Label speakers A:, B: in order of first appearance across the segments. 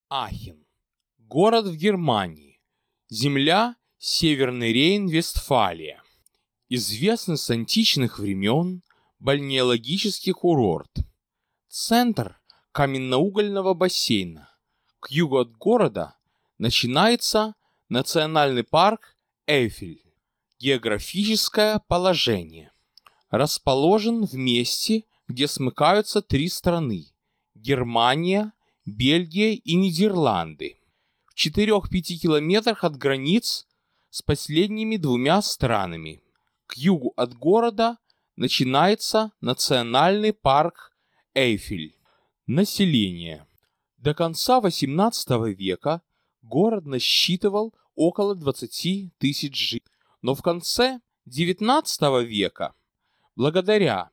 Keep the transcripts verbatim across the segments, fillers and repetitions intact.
A: Ахен. Город в Германии. Земля Северный Рейн-Вестфалия. Известный с античных времен бальнеологический курорт. Центр каменноугольного бассейна. К югу от города начинается национальный парк Эйфель. Географическое положение. Расположен в месте, где смыкаются три страны – Германия, Бельгия и Нидерланды. В четырёх-пяти километрах от границ с последними двумя странами. К югу от города начинается национальный парк Эйфель. Население. До конца восемнадцатого века город насчитывал около двадцати тысяч жителей. Но в конце девятнадцатого века, благодаря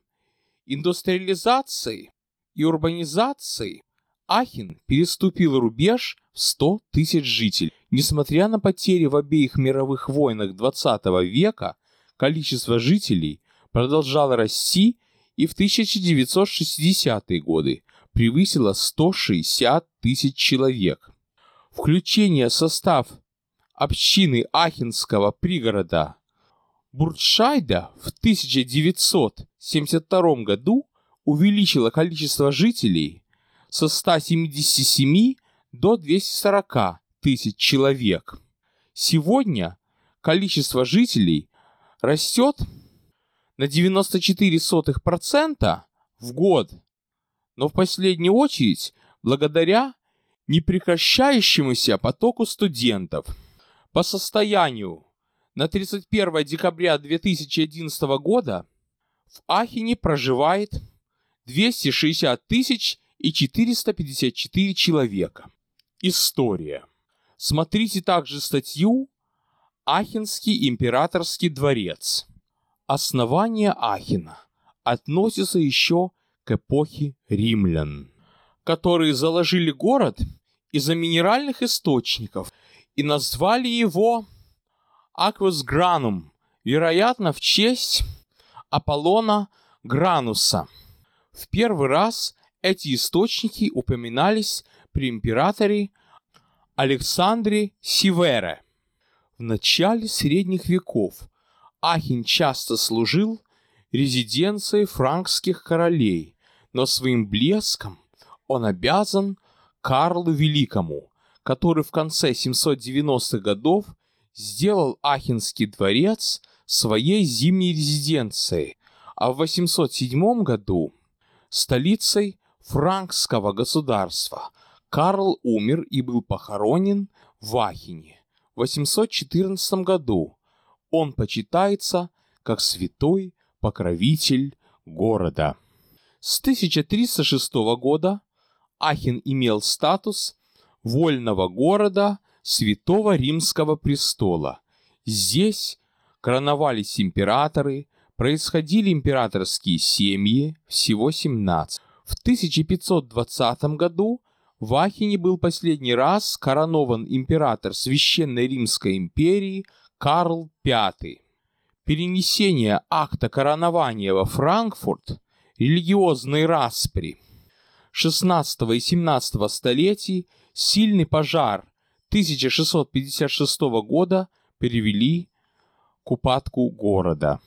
A: индустриализации и урбанизации, Ахен переступил рубеж в сто тысяч жителей. Несмотря на потери в обеих мировых войнах двадцатого века, количество жителей продолжало расти и в тысяча девятьсот шестидесятые годы превысило сто шестьдесят тысяч человек. Включение в состав общины Ахенского пригорода Буртшайда в тысяча девятьсот семьдесят втором году увеличило количество жителей со ста семидесяти семи до двухсот сорока тысяч человек. Сегодня количество жителей растет на девяносто четыре сотых процента в год, но в последнюю очередь благодаря непрекращающемуся потоку студентов. По состоянию на тридцать первое декабря две тысячи одиннадцатого года в Ахене проживает двести шестьдесят тысяч и четыреста пятьдесят четыре человека. История. Смотрите также статью «Ахенский императорский дворец». Основание Ахена относится еще к эпохе римлян, которые заложили город из-за минеральных источников и назвали его Aquus Granum, вероятно, в честь Аполлона Грануса. В первый раз эти источники упоминались при императоре Александре Севере. В начале средних веков Ахен часто служил резиденцией франкских королей, но своим блеском он обязан Карлу Великому, который в конце семьсот девяностых годов сделал Ахенский дворец своей зимней резиденцией, а в восемьсот седьмом году столицей франкского государства. Карл умер и был похоронен в Ахене. В восемьсот четырнадцатом году он почитается как святой покровитель города. С тысяча триста шестого года Ахен имел статус вольного города Святого Римского престола. Здесь короновались императоры, происходили императорские семьи, всего семнадцать. В тысяча пятьсот двадцатом году в Ахене был последний раз коронован император Священной Римской империи Карл Пятый. Перенесение акта коронования во Франкфурт, религиозные распри шестнадцатого и семнадцатого столетий, сильный пожар тысяча шестьсот пятьдесят шестого года привели к упадку города.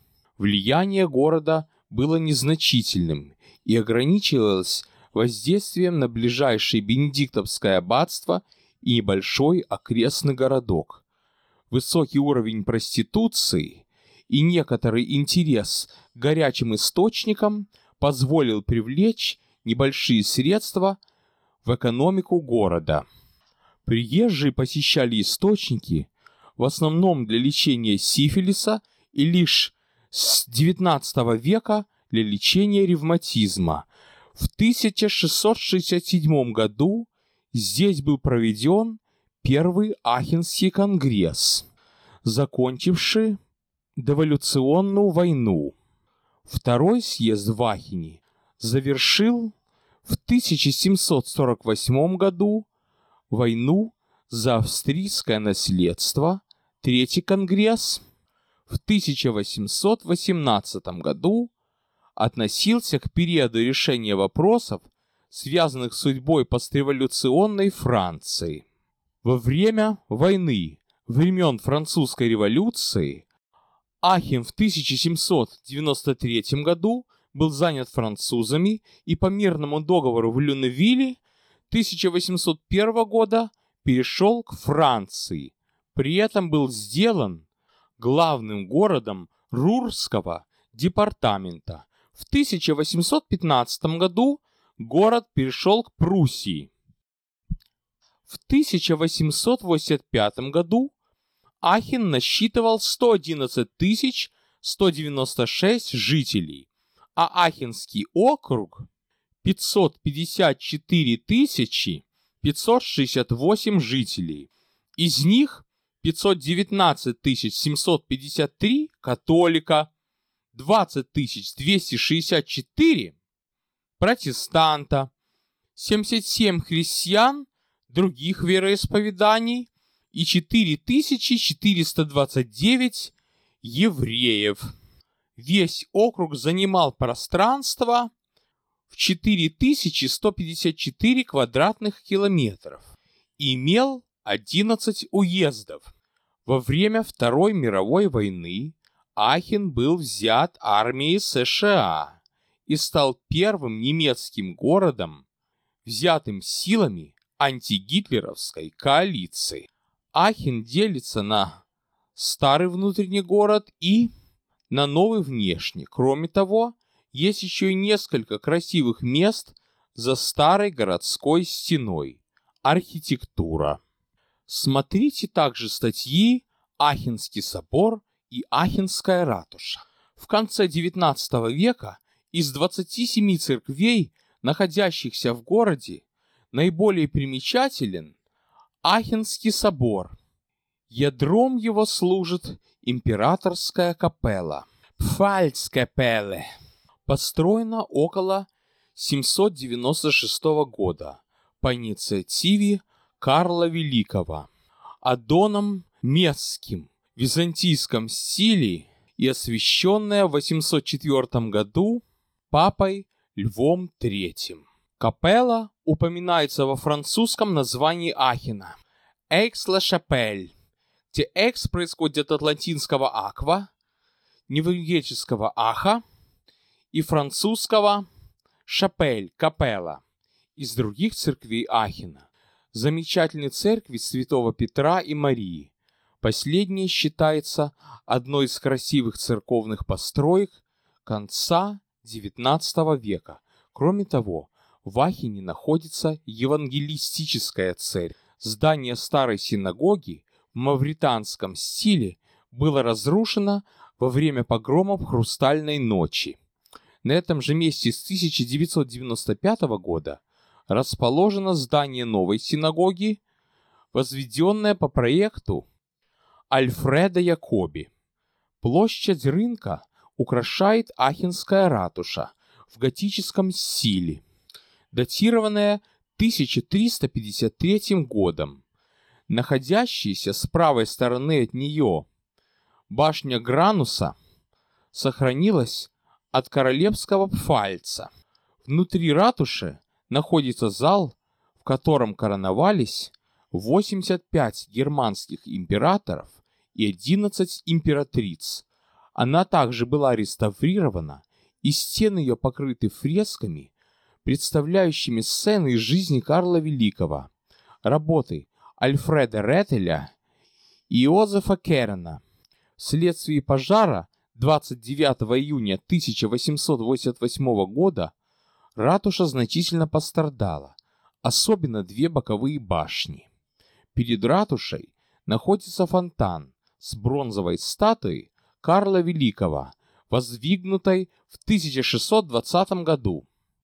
A: Влияние города было незначительным и ограничивалось воздействием на ближайшее Бенедиктовское аббатство и небольшой окрестный городок. Высокий уровень проституции и некоторый интерес к горячим источникам позволил привлечь небольшие средства в экономику города. Приезжие посещали источники в основном для лечения сифилиса и лишь с девятнадцатого века для лечения ревматизма. В тысяча шестьсот шестьдесят седьмом году здесь был проведен Первый Ахенский конгресс, закончивший деволюционную войну. Второй съезд в Ахене завершил в тысяча семьсот сорок восьмом году войну за австрийское наследство. Третий конгресс в тысяча восемьсот восемнадцатом году относился к периоду решения вопросов связанных с судьбой постреволюционной Франции. Во время войны, времен Французской революции, Ахен в тысяча семьсот девяносто третьем году был занят французами и по мирному договору в Люневилле тысяча восемьсот первого года перешел к Франции. При этом был сделан главным городом Рурского департамента. В тысяча восемьсот пятнадцатом году город перешел к Пруссии. В тысяча восемьсот восемьдесят пятом году Ахен насчитывал сто одиннадцать тысяч сто девяносто шесть жителей, а Ахенский округ пятьсот пятьдесят четыре тысячи пятьсот шестьдесят восемь жителей. Из них пятьсот девятнадцать тысяч семьсот пятьдесят три католика, двадцать тысяч двести шестьдесят четыре протестанта, семьдесят семь христиан других вероисповеданий и четыре тысячи четыреста двадцать девять евреев. Весь округ занимал пространство в четыре тысячи сто пятьдесят четыре квадратных километров и имел одиннадцать уездов. Во время Второй мировой войны Ахен был взят армией США и стал первым немецким городом, взятым силами антигитлеровской коалиции. Ахен делится на старый внутренний город и на новый внешний. Кроме того, есть еще и несколько красивых мест за старой городской стеной. Архитектура. Смотрите также статьи «Ахенский собор» и «Ахенская ратуша». В конце девятнадцатого века из двадцати семи церквей, находящихся в городе, наиболее примечателен Ахенский собор. Ядром его служит императорская капелла Пфальцкапелле, построена около семьсот девяносто шестого года по инициативе Карла Великого, Адоном Месским в византийском стиле и освященная в восемьсот четвёртом году папой Львом третьим. Капелла упоминается во французском названии Ахена «Экс-ла-Шапель», где «экс» происходит от латинского «аква», невгреческого «аха» и французского «шапель», «капелла» из других церквей Ахена. Замечательной церкви святого Петра и Марии. Последняя считается одной из красивых церковных построек конца девятнадцатого века. Кроме того, в Ахене находится евангелистическая церковь. Здание старой синагоги в мавританском стиле было разрушено во время погромов Хрустальной ночи. На этом же месте с тысяча девятьсот девяносто пятого года расположено здание новой синагоги, возведенное по проекту Альфреда Якоби. Площадь рынка украшает Ахенская ратуша в готическом стиле, датированная тысяча триста пятьдесят третьим годом. Находящаяся с правой стороны от нее башня Грануса сохранилась от королевского Пфальца. Внутри ратуши находится зал, в котором короновались восемьдесят пять германских императоров и одиннадцать императриц. Она также была реставрирована, и стены ее покрыты фресками, представляющими сцены из жизни Карла Великого, работы Альфреда Ретеля и Иозефа Керена. Вследствие пожара двадцать девятого июня тысяча восемьсот восемьдесят восьмого года ратуша значительно пострадала, особенно две боковые башни. Перед ратушей находится фонтан с бронзовой статуей Карла Великого, воздвигнутой в тысяча шестьсот двадцатом году.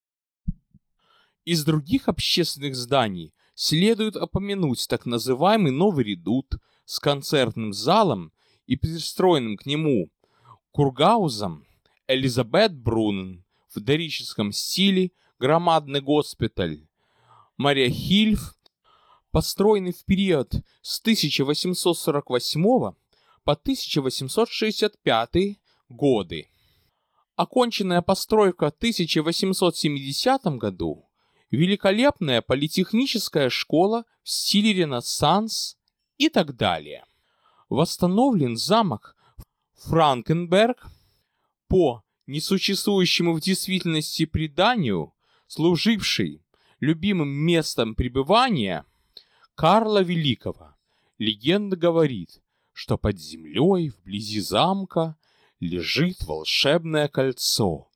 A: Из других общественных зданий следует упомянуть так называемый Новый редут с концертным залом и пристроенным к нему кургаузом Элизабет Брунен, в дорическом стиле громадный госпиталь Мария Хильф, построенный в период с тысяча восемьсот сорок восьмого по тысяча восемьсот шестьдесят пятый годы. Оконченная постройка в тысяча восемьсот семидесятом году великолепная политехническая школа в стиле Ренессанс и так далее. Восстановлен замок Франкенберг по несуществующему в действительности преданию, служивший любимым местом пребывания Карла Великого. Легенда говорит, что под землей вблизи замка лежит волшебное кольцо,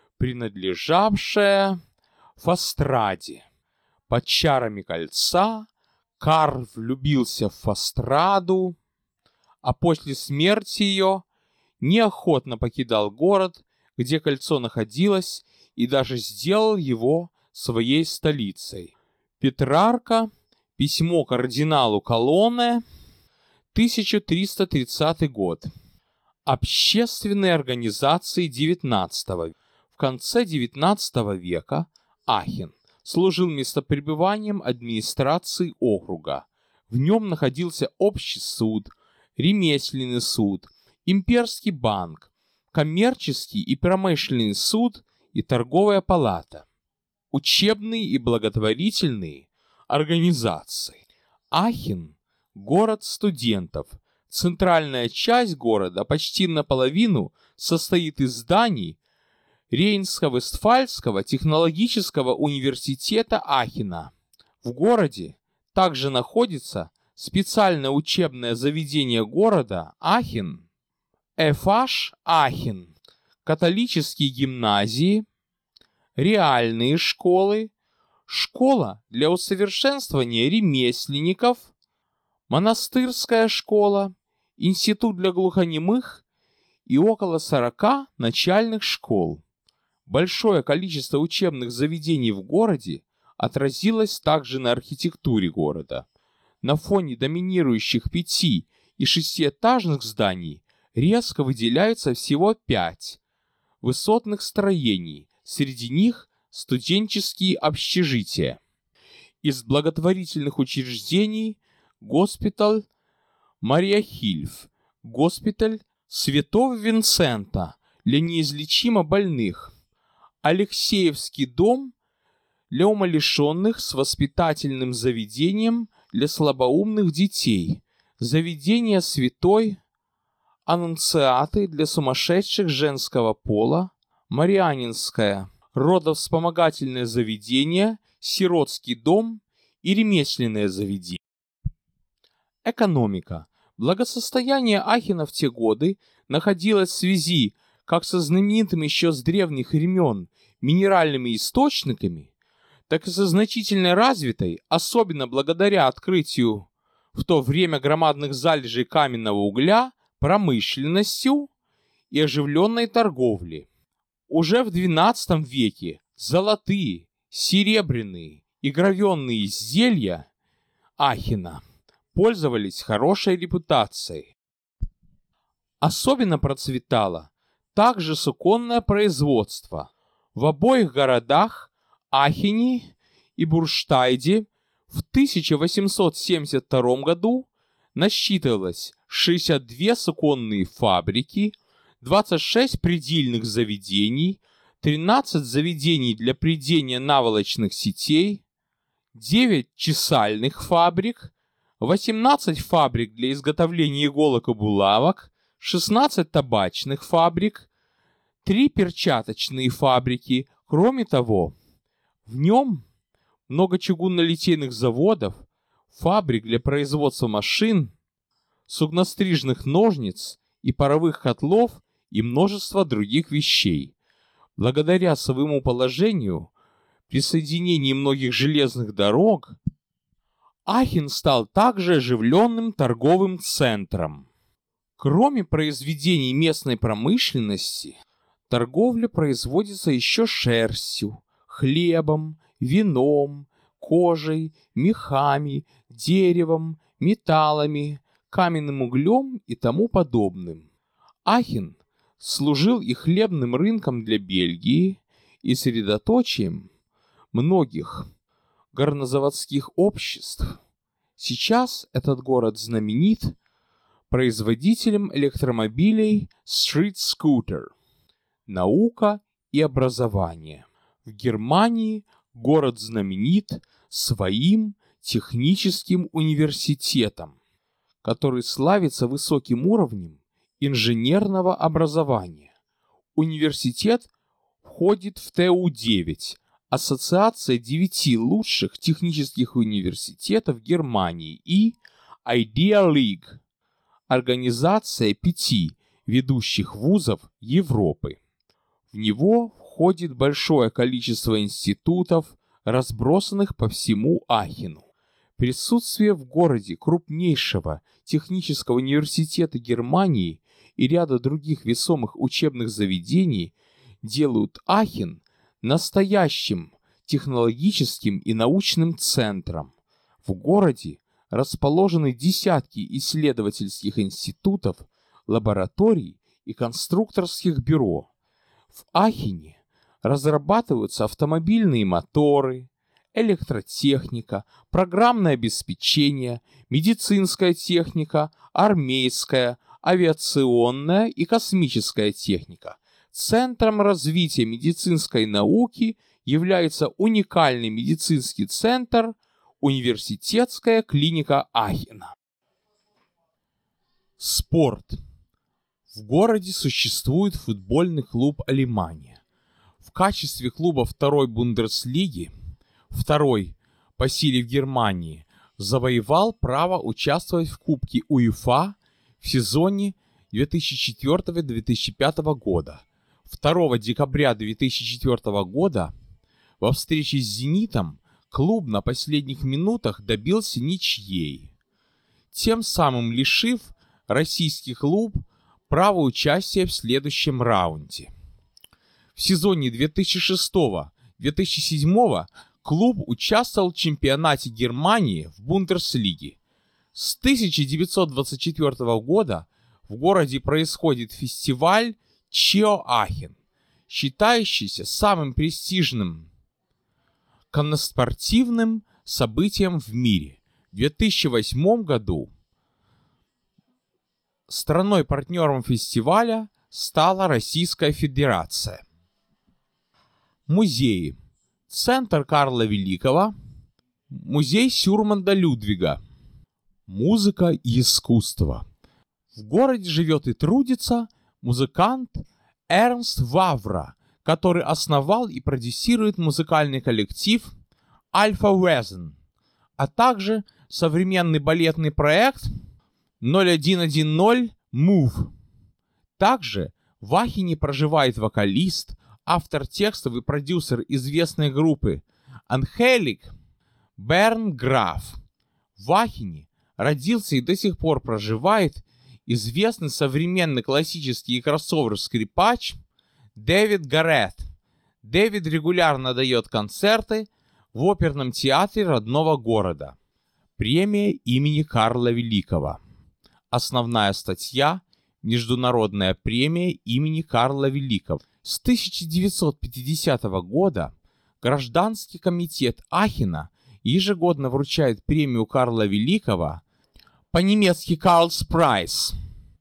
A: принадлежавшее Фастраде. Под чарами кольца Карл влюбился в Фастраду, а после смерти ее неохотно покидал город, где кольцо находилось, и даже сделал его своей столицей. Петрарка. Письмо кардиналу Колонне. тысяча триста тридцатый год. Общественные организации девятнадцатого века. В конце девятнадцатого века Ахен служил местопребыванием администрации округа. В нем находился общий суд, ремесленный суд, имперский банк, коммерческий и промышленный суд и торговая палата, учебные и благотворительные организации. Ахен – город студентов. Центральная часть города почти наполовину состоит из зданий Рейнско-Вестфальского технологического университета Ахена. В городе также находится специальное учебное заведение города Ахен, эф аш Ахен, католические гимназии, реальные школы, школа для усовершенствования ремесленников, монастырская школа, институт для глухонемых и около сорока начальных школ. Большое количество учебных заведений в городе отразилось также на архитектуре города. На фоне доминирующих пяти- и шестиэтажных зданий резко выделяются всего пять высотных строений, среди них студенческие общежития. Из благотворительных учреждений госпиталь Мария Хильф, госпиталь Святого Винсента для неизлечимо больных, Алексеевский дом для умалишенных с воспитательным заведением для слабоумных детей, заведение Святой Аннунциаты для сумасшедших женского пола, Марианинское родовспомогательное заведение, сиротский дом и ремесленное заведение. Экономика. Благосостояние Ахена в те годы находилось в связи как со знаменитыми еще с древних времен минеральными источниками, так и со значительно развитой, особенно благодаря открытию в то время громадных залежей каменного угля, промышленностью и оживленной торговлей. Уже в двенадцатом веке золотые, серебряные и гравенные изделия Ахена пользовались хорошей репутацией. Особенно процветало также суконное производство. В обоих городах, Ахене и Бурштайде, в тысяча восемьсот семьдесят втором году насчитывалось шестьдесят две суконные фабрики, двадцать шесть предельных заведений, тринадцать заведений для прядения наволочных сетей, девять чесальных фабрик, восемнадцать фабрик для изготовления иголок и булавок, шестнадцать табачных фабрик, три перчаточные фабрики. Кроме того, в нем много чугунно-литейных заводов, фабрик для производства машин, сугнострижных ножниц и паровых котлов и множество других вещей. Благодаря своему положению, присоединении многих железных дорог, Ахен стал также оживленным торговым центром. Кроме произведений местной промышленности, торговля производится еще шерстью, хлебом, вином, кожей, мехами, деревом, металлами, каменным углем и тому подобным. Ахен служил и хлебным рынком для Бельгии, и средоточием многих горнозаводских обществ. Сейчас этот город знаменит производителем электромобилей Street Scooter. Наука и образование. В Германии город знаменит своим техническим университетом, который славится высоким уровнем инженерного образования. Университет входит в тэ у девять, Ассоциация девяти лучших технических университетов Германии, и Idea League, организация пяти ведущих вузов Европы. В него входит большое количество институтов, разбросанных по всему Ахену. Присутствие в городе крупнейшего технического университета Германии и ряда других весомых учебных заведений делают Ахен настоящим технологическим и научным центром. В городе расположены десятки исследовательских институтов, лабораторий и конструкторских бюро. В Ахене разрабатываются автомобильные моторы, электротехника, программное обеспечение, медицинская техника, армейская, авиационная и космическая техника. Центром развития медицинской науки является уникальный медицинский центр Университетская клиника Ахена. Спорт. В городе существует футбольный клуб «Алемания». В качестве клуба второй Бундеслиги, второй по силе в Германии, завоевал право участвовать в Кубке УЕФА в сезоне две тысячи четвёртого - две тысячи пятого года. второго декабря две тысячи четвёртого года во встрече с «Зенитом» клуб на последних минутах добился ничьей, тем самым лишив российский клуб права участия в следующем раунде. В сезоне две тысячи шестого - две тысячи седьмого клуб участвовал в чемпионате Германии в Бундеслиге. С тысяча девятьсот двадцать четвёртого года в городе происходит фестиваль Чио Ахен, считающийся самым престижным конноспортивным событием в мире. В две тысячи восьмом году страной-партнером фестиваля стала Российская Федерация. Музеи. Центр Карла Великого, музей Сюрманда Людвига. Музыка и искусство. В городе живет и трудится музыкант Эрнст Вавра, который основал и продюсирует музыкальный коллектив Альфа Везен, а также современный балетный проект ноль один один ноль Move. Также в Ахене проживает вокалист, автор текстов и продюсер известной группы Анхелик Бернграф. В Ахене родился и до сих пор проживает известный современный классический кроссовер-скрипач Дэвид Гаррет. Дэвид регулярно дает концерты в оперном театре родного города. Премия имени Карла Великого. Основная статья – Международная премия имени Карла Великого. С тысяча девятьсот пятидесятого года Гражданский комитет Ахена ежегодно вручает премию Карла Великого, по-немецки Karls Preis,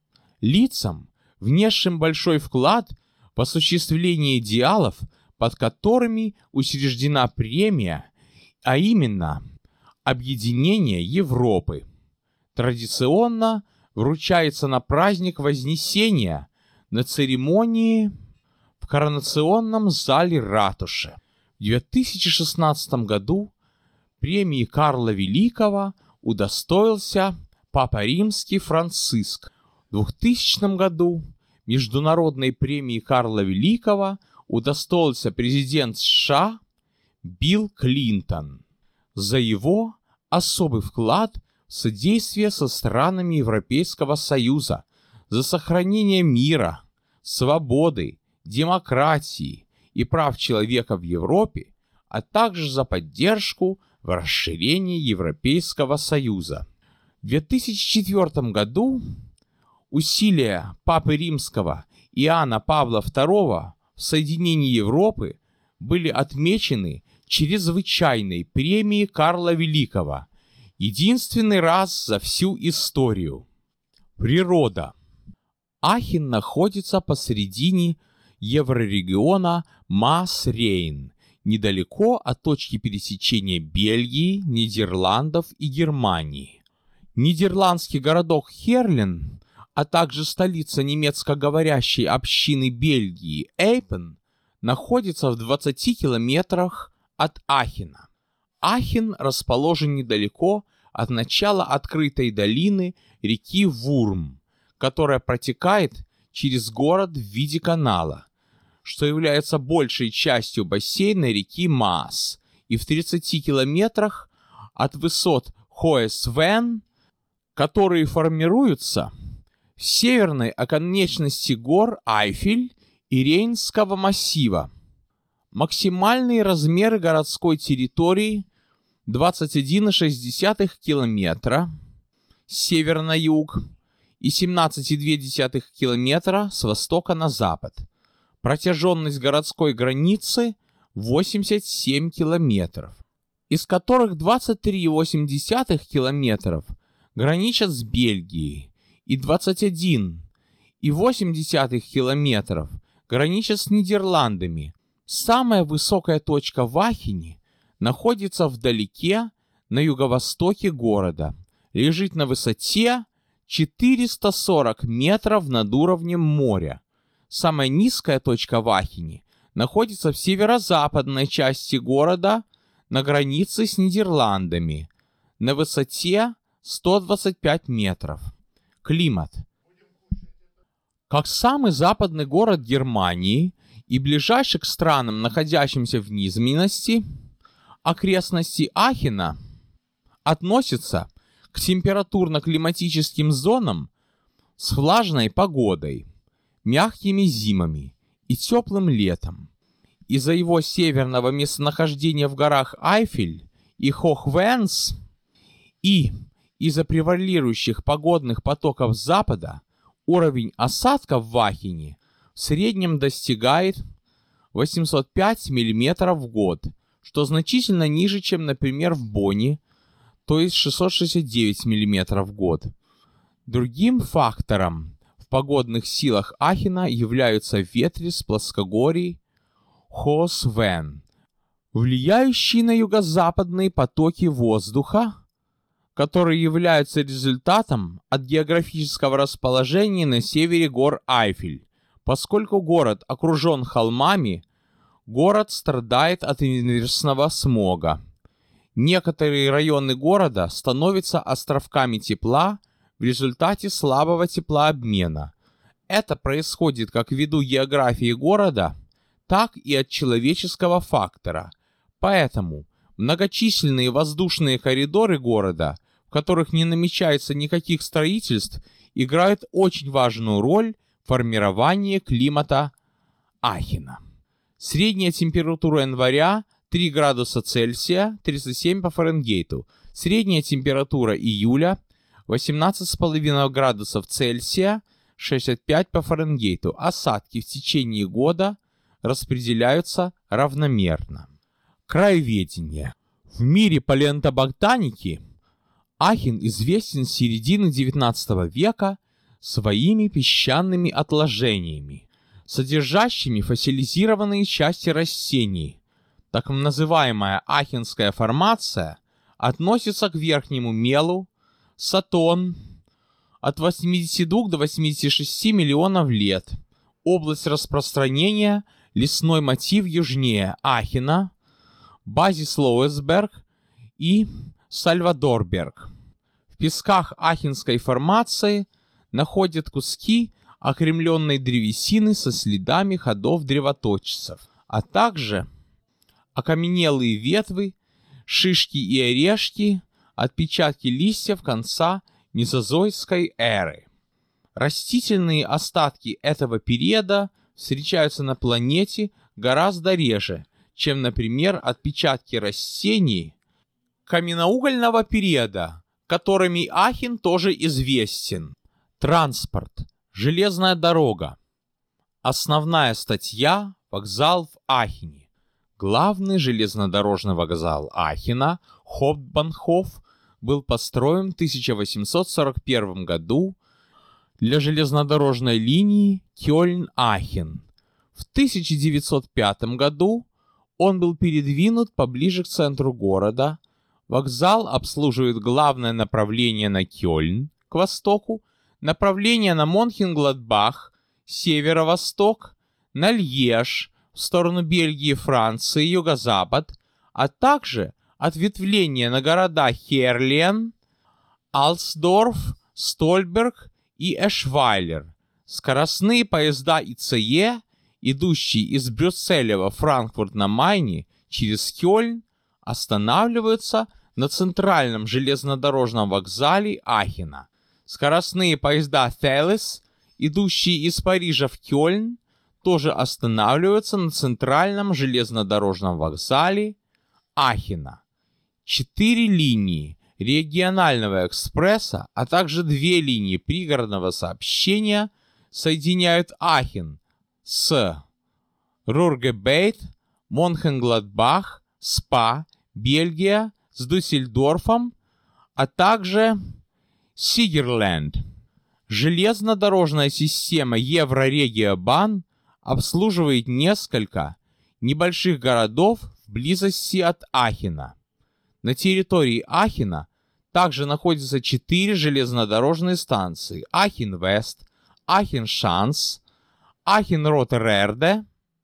A: лицам, внесшим большой вклад в осуществление идеалов, под которыми учреждена премия, а именно объединение Европы. Традиционно вручается на праздник Вознесения на церемонии в коронационном зале ратуши. В две тысячи шестнадцатом году премии Карла Великого удостоился Папа Римский Франциск. В двухтысячном году Международной премии Карла Великого удостоился президент США Билл Клинтон за его особый вклад в содействие со странами Европейского Союза, за сохранение мира, свободы, демократии и прав человека в Европе, а также за поддержку в расширении Европейского Союза. В две тысячи четвёртом году усилия Папы Римского Иоанна Павла второго в соединении Европы были отмечены чрезвычайной премией Карла Великого, единственный раз за всю историю. Природа. Ахен находится посредине еврорегиона Маас-Рейн, недалеко от точки пересечения Бельгии, Нидерландов и Германии. Нидерландский городок Херлен, а также столица немецкоговорящей общины Бельгии Эйпен, находится в двадцати километрах от Ахена. Ахен расположен недалеко от начала открытой долины реки Вурм, которая протекает через город в виде канала, что является большей частью бассейна реки Маас, и в тридцати километрах от высот Хоэс-Вен, которые формируются в северной оконечности гор Айфель и Рейнского массива. Максимальные размеры городской территории двадцать один целых шесть десятых километра с севера на юг и семнадцать целых две десятых километра с востока на запад. Протяженность городской границы восемьдесят семь километров, из которых двадцать три целых восемь десятых километров граничат с Бельгией и двадцать один целых восемь десятых километров граничат с Нидерландами. Самая высокая точка в Ахене находится вдалеке на юго-востоке города, лежит на высоте четыреста сорок метров над уровнем моря. Самая низкая точка в Ахене находится в северо-западной части города на границе с Нидерландами на высоте сто двадцать пять метров. Климат. Как самый западный город Германии и ближайший к странам, находящимся в низменности, окрестности Ахена относятся к температурно-климатическим зонам с влажной погодой, мягкими зимами и теплым летом. Из-за его северного местонахождения в горах Айфель и Хохвенс и из-за превалирующих погодных потоков запада уровень осадков в Ахене в среднем достигает восемьсот пять миллиметров в год, что значительно ниже, чем, например, в Бонне, то есть шестьсот шестьдесят девять миллиметров в год. Другим фактором в погодных силах Ахена являются ветры с плоскогорий Хоэс-Вен, влияющие на юго-западные потоки воздуха, которые являются результатом от географического расположения на севере гор Айфель. Поскольку город окружен холмами, город страдает от инверсного смога. Некоторые районы города становятся островками тепла в результате слабого теплообмена. Это происходит как ввиду географии города, так и от человеческого фактора. Поэтому многочисленные воздушные коридоры города, в которых не намечается никаких строительств, играют очень важную роль в формировании климата Ахена. Средняя температура января три градуса Цельсия, тридцать семь по Фаренгейту. Средняя температура июля восемнадцать целых пять десятых градусов Цельсия, шестьдесят пять по Фаренгейту. Осадки в течение года распределяются равномерно. Краеведение. В мире палеонтоботаники Ахен известен с середины девятнадцатого века своими песчаными отложениями, содержащими фосилизированные части растений. Так называемая Ахенская формация относится к верхнему мелу Сатон от восьмидесяти двух до восьмидесяти шести миллионов лет. Область распространения – лесной массив южнее Ахена, базис Лоуэсберг и Сальвадорберг. В песках Ахенской формации находят куски окремленной древесины со следами ходов древоточцев, а также окаменелые ветви, шишки и орешки, отпечатки листьев конца мезозойской эры. Растительные остатки этого периода встречаются на планете гораздо реже, чем, например, отпечатки растений каменноугольного периода, которыми Ахен тоже известен. Транспорт. Железная дорога. Основная статья – вокзал в Ахене. Главный железнодорожный вокзал Ахена, Хофтбанхоф, был построен в тысяча восемьсот сорок первом году для железнодорожной линии Кёльн-Ахен. В тысяча девятьсот пятом году Он был передвинут поближе к центру города. Вокзал обслуживает главное направление на Кёльн, к востоку, направление на Монхенгладбах, северо-восток, на Льеж, в сторону Бельгии и Франции, юго-запад, а также ответвление на города Херлен, Алсдорф, Стольберг и Эшвайлер. Скоростные поезда ИЦЕ, идущие из Брюсселя во Франкфурт на Майне через Кёльн, останавливаются на центральном железнодорожном вокзале Ахена. Скоростные поезда Thalys, идущие из Парижа в Кёльн, тоже останавливаются на центральном железнодорожном вокзале Ахена. Четыре линии регионального экспресса, а также две линии пригородного сообщения соединяют Ахен с Рургебейт, Монхенгладбах, Спа, Бельгия, с Дюссельдорфом, а также Сигерленд. Железнодорожная система Еврорегиобан обслуживает несколько небольших городов в близости от Ахена. На территории Ахена также находятся четыре железнодорожные станции: Ахен-Вест, Ахен-Шанс, Ахен-Ротерерде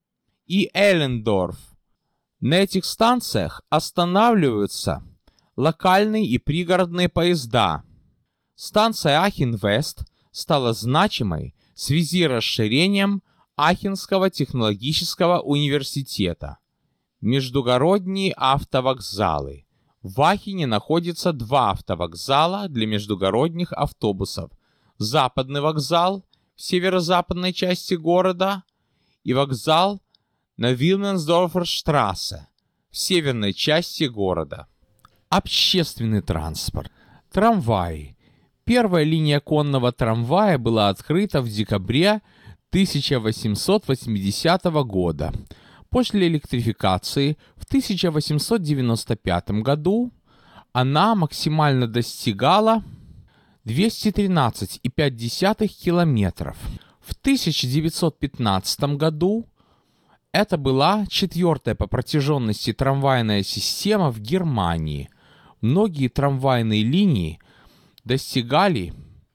A: и Эллендорф. На этих станциях останавливаются локальные и пригородные поезда. Станция Ахен-Вест стала значимой в связи с расширением Ахенского технологического университета. Междугородние автовокзалы. В Ахене находится два автовокзала для междугородних автобусов: Западный вокзал в северо-западной части города и вокзал на Вильменсдорферштрассе в северной части города. Общественный транспорт. Трамваи. Первая линия конного трамвая была открыта в декабре тысяча восемьсот восьмидесятого года. После электрификации в тысяча восемьсот девяносто пятом году она максимально достигала двести тринадцать целых пять десятых километров. В тысяча девятьсот пятнадцатом году это была четвертая по протяженности трамвайная система в Германии. Многие трамвайные линии достигали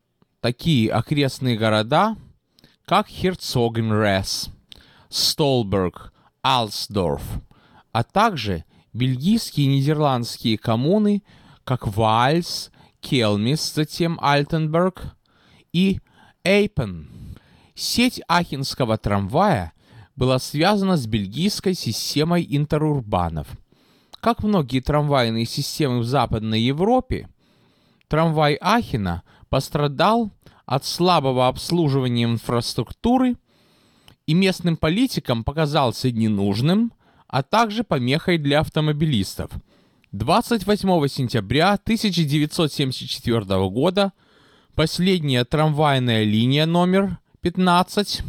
A: такие окрестные города, как Херцогенрес, Столберг, Алсдорф, а также бельгийские и нидерландские коммуны, как Вальс, Келмис, затем Альтенберг и Эйпен. Сеть ахенского трамвая была связана с бельгийской системой интерурбанов. Как многие трамвайные системы в Западной Европе, трамвай Ахена пострадал от слабого обслуживания инфраструктуры и местным политикам показался ненужным, а также помехой для автомобилистов. двадцать восьмого сентября тысяча девятьсот семьдесят четвёртого года последняя трамвайная линия номер пятнадцать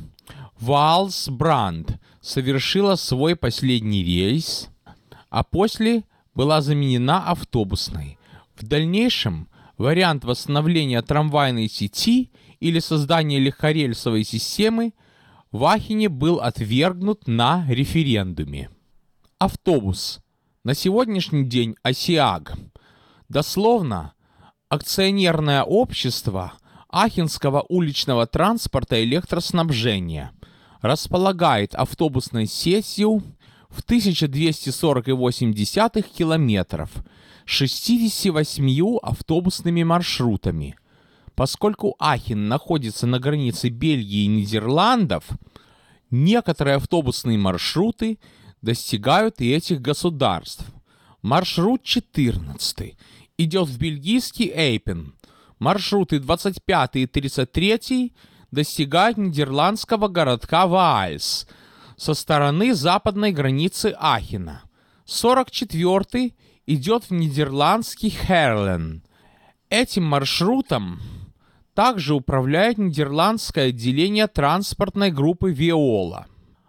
A: Валс-Бранд совершила свой последний рейс, а после была заменена автобусной. В дальнейшем вариант восстановления трамвайной сети или создания легкорельсовой системы в Ахене был отвергнут на референдуме. Автобус. На сегодняшний день АСИАГ, дословно акционерное общество Ахенского уличного транспорта и электроснабжения, располагает автобусной сетью в тысяча двести сорок целых восемь десятых километров, шестьюдесятью восьмью автобусными маршрутами. Поскольку Ахен находится на границе Бельгии и Нидерландов, некоторые автобусные маршруты достигают и этих государств. Маршрут четырнадцатый идет в бельгийский Эйпен. Маршруты двадцать пятый и тридцать третий достигают нидерландского городка Ваальс со стороны западной границы Ахена. сорок четвёртый идет в нидерландский Херлен. Этим маршрутом также управляет нидерландское отделение транспортной группы Виола.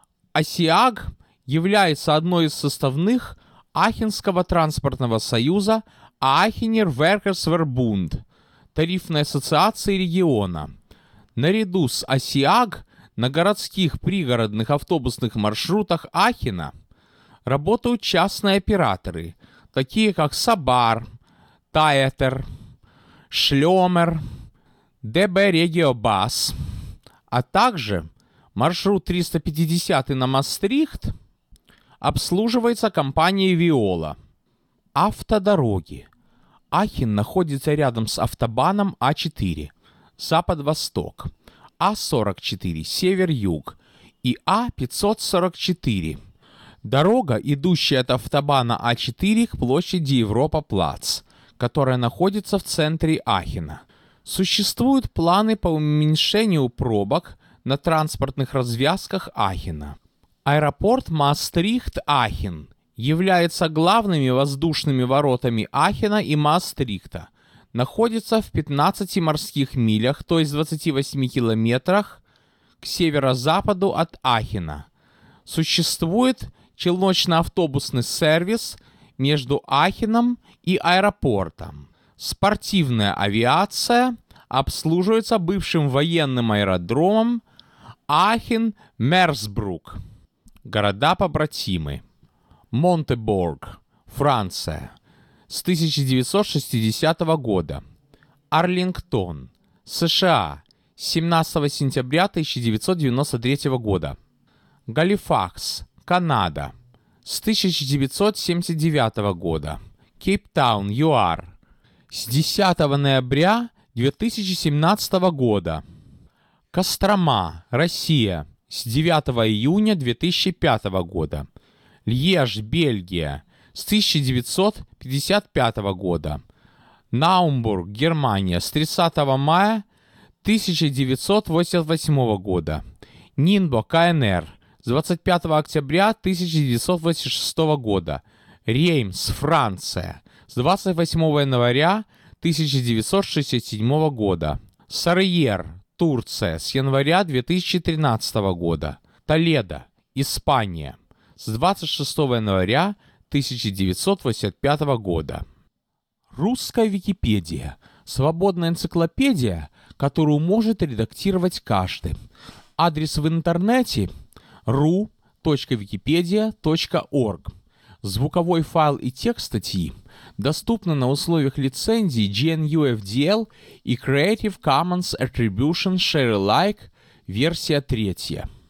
A: АСИАГ является одной из составных Ахенского транспортного союза Ахенер Веркерсвербунд, тарифной ассоциации региона. Наряду с АСИАГ на городских пригородных автобусных маршрутах Ахена работают частные операторы, такие как Сабар, Таэтер, Шлёмер, ДБ Региобас, а также маршрут триста пятьдесят на Мастрихт обслуживается компанией Виола. Автодороги. Ахен находится рядом с автобаном А четыре, запад-восток, А сорок четыре, север-юг и А пятьсот сорок четыре. Дорога, идущая от автобана А четыре к площади Европа-Плац, которая находится в центре Ахена. Существуют планы по уменьшению пробок на транспортных развязках Ахена. Аэропорт Маастрихт-Ахен является главными воздушными воротами Ахена и Маастрихта. Находится в пятнадцати морских милях, то есть двадцати восьми километрах, к северо-западу от Ахена. Существует челночно-автобусный сервис между Ахеном и аэропортом. Спортивная авиация обслуживается бывшим военным аэродромом Ахен-Мерсбрук. Города-побратимы. Монтеборг, Франция, с тысяча девятьсот шестидесятого года. Арлингтон, США, с семнадцатого сентября тысяча девятьсот девяносто третьего года. Галифакс, Канада, с тысяча девятьсот семьдесят девятого года. Кейптаун, ЮАР, с десятого ноября две тысячи семнадцатого года. Кострома, Россия, с девятого июня две тысячи пятого года. Льеж, Бельгия, с тысяча девятьсот пятьдесят пятого года. Наумбург, Германия, с тридцатого мая тысяча девятьсот восемьдесят восьмого года. Нинбо, КНР, с двадцать пятого октября тысяча девятьсот восемьдесят шестого года. Реймс, Франция, с двадцать восьмого января тысяча девятьсот шестьдесят седьмого года. Сарьер, Турция, с января две тысячи тринадцатого года. Толедо, Испания, с двадцать шестого января тысяча девятьсот восемьдесят пятого года. Русская Википедия – свободная энциклопедия, которую может редактировать каждый. Адрес в интернете – ру точка википедия точка орг. Звуковой файл и текст статьи доступны на условиях лицензии джи эн ю эф ди эл и Creative Commons Attribution Share Alike версия третья.